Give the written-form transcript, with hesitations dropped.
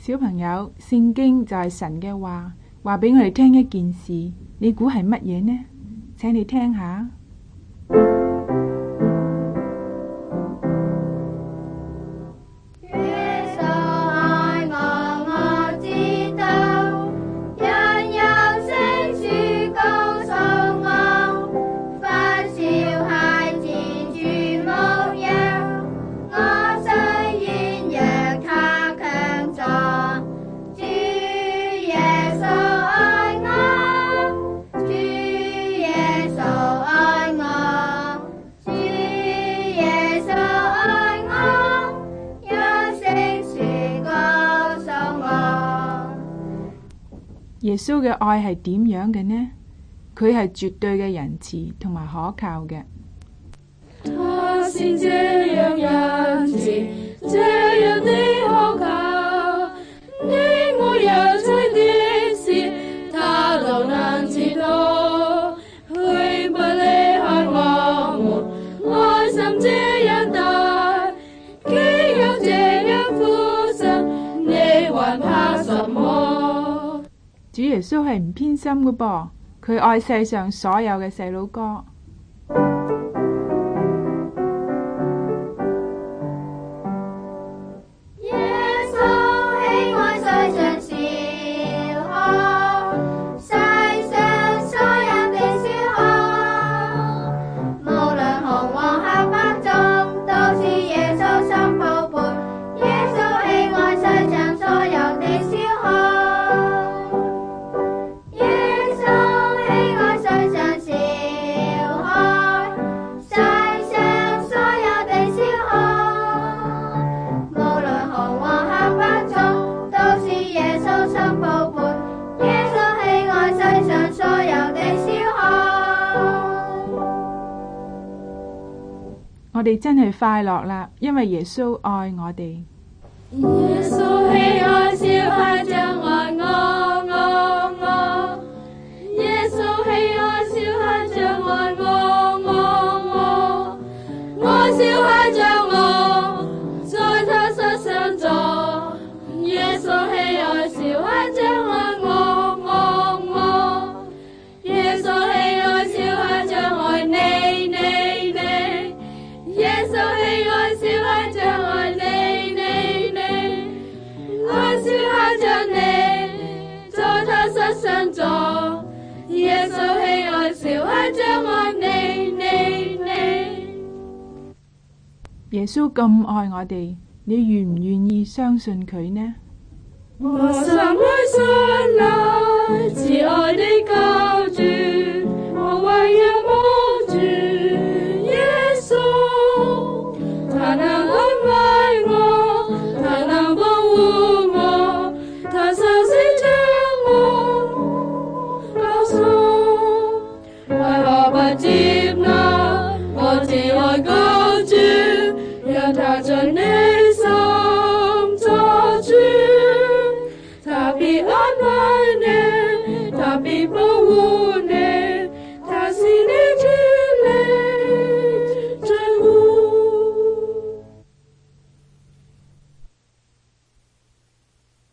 小朋友，聖經就係神嘅話，話俾我哋聽一件事，你估係乜嘢呢？請你聽下。耶穌嘅愛係點樣嘅呢？佢係絕對嘅仁慈同埋可靠嘅。 他是這樣仁慈，這樣的可靠，你我有罪的事，他都能知道，永不離開我們，愛心這樣大，既有這樣父神，你還怕什麼？ 主耶穌係唔偏心嘅噃，佢愛世上所有嘅細佬哥。我哋真係快樂啦，因為耶穌愛我哋。 耶穌喜愛小孩像愛我，耶穌喜愛小孩像愛我，愛小孩像我，在他身上做。耶穌喜愛小孩像愛我，耶穌喜愛小孩像愛你。耶穌喜愛小孩像愛你，愛小孩像你，在他身上做。耶穌喜愛小孩像愛你。 耶穌咁愛我哋，你願唔願意相信佢呢？ 我心裏信賴慈愛的救主，我唯有望住耶穌，他能安慰我，他能保護我，他手是將我保守，為何不接納我慈愛救主，讓他進你